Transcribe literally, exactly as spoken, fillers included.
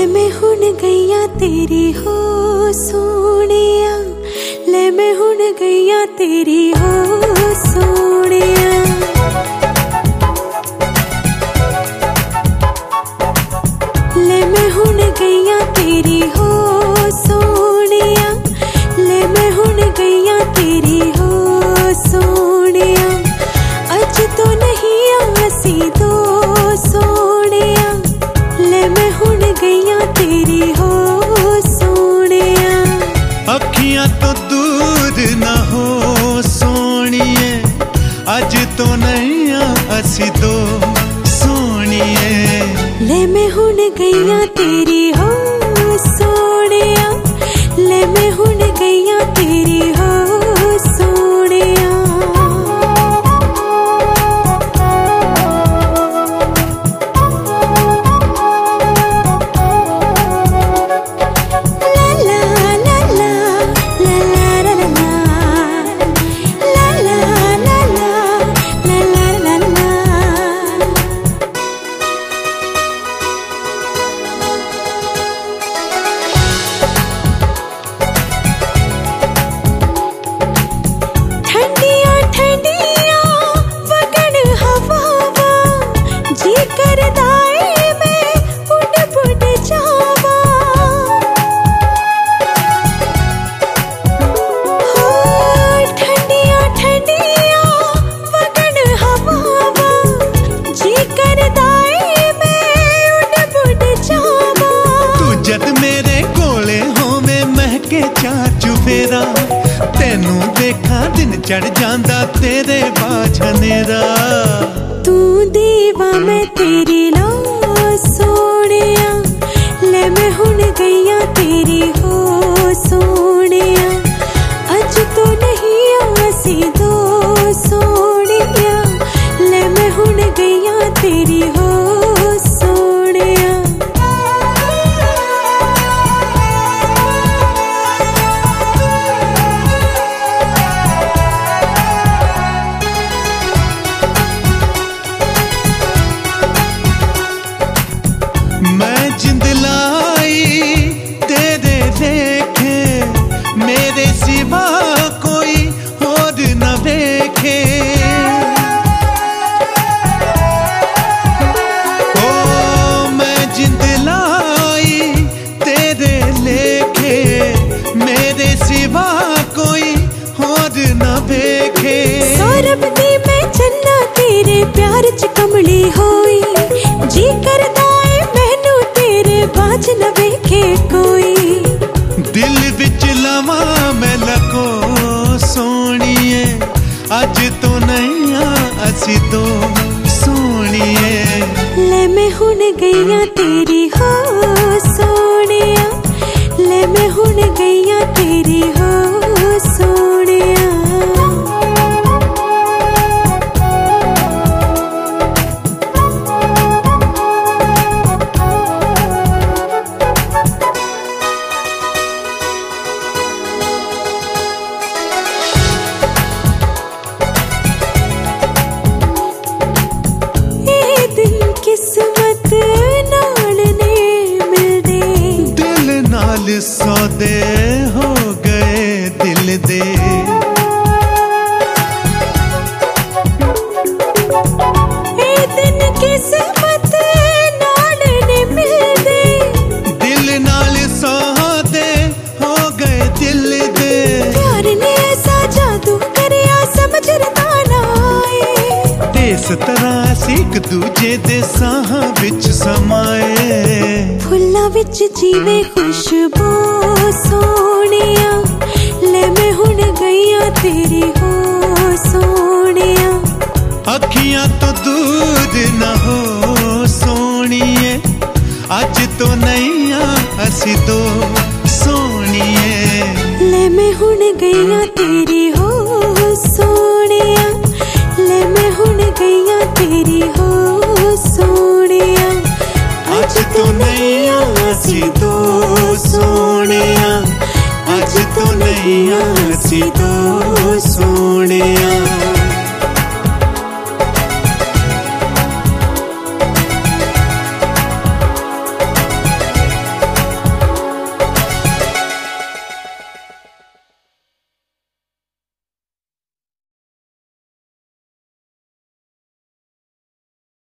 मैं हुण गईया तेरी हो सोनिया, ले मैं हुण गईया तेरी हो सोनिया। ले मैं हुण गईया तेरी हो सोनिया, ले मैं हुण गईया तेरी हो सोनिया। अज तो नहीं आसी दो सोनिया, ले मैं हुण गईया तेरी हो सोनिया। अखियां तो दूर ना हो सोनिए, अज तो नहीं असी दो सोनिए। ले मैं हुण गईया तेरी हो सोनिया, ले मैं हुण गईया तेरी हो सोनिया। चुफेरा तेनू देखा दिन चढ़ जांदा तेरे बाझनेरा। तू दीवा मैं तेरी लो सोनिया, ले मैं हुण गईया तेरी हो सोनिया। अज तो नहीं आसी दो सोनिया, ले मैं हुण गईया तेरी हो सोनिया। मैं जिंद लाई तेरे देखे, मेरे सिवा कोई और न देखे। ओ मैं जिंद लाई तेरे लेखे, मेरे सिवा कोई और न देखे। सौरभ दी मैं चन्ना तेरे प्यार च कमली होई, जी करदा बाज न वेखे कोई। दिल विच लवा मैं लको सोनिए, अज तो नहीं असी दो सोनिए। ले मैं हुण गईया तेरी हो सोनिया, ले मैं हुण गईया तेरी हो सोनिया। किस्मत नाल ने मिलदे, दिल नाल सौदे हो गए दिल दे। ए दिन किस्मत नाल ने मिलदे, दिल नाल सौदे हो गए दिल दे। प्यार ने ऐसा जादू करया समझ रता ना आए, इस तरह सीख दूजे दे साह विच समाए। फुल्लां विच जीवे खुशबू सोनिया, ले मैं हुण गईया तेरी हो सोनिया। अखियां तो दूर न हो सोनिए, अज तो नहीं असी दो सोनिए। ले मैं हुण गईया तेरी हो सोनिया, ले मैं हुण गईया तेरी हो सोनिया। अज तो नहीं असी दो सोनिया, अज तो नहीं असी दो सोनिया।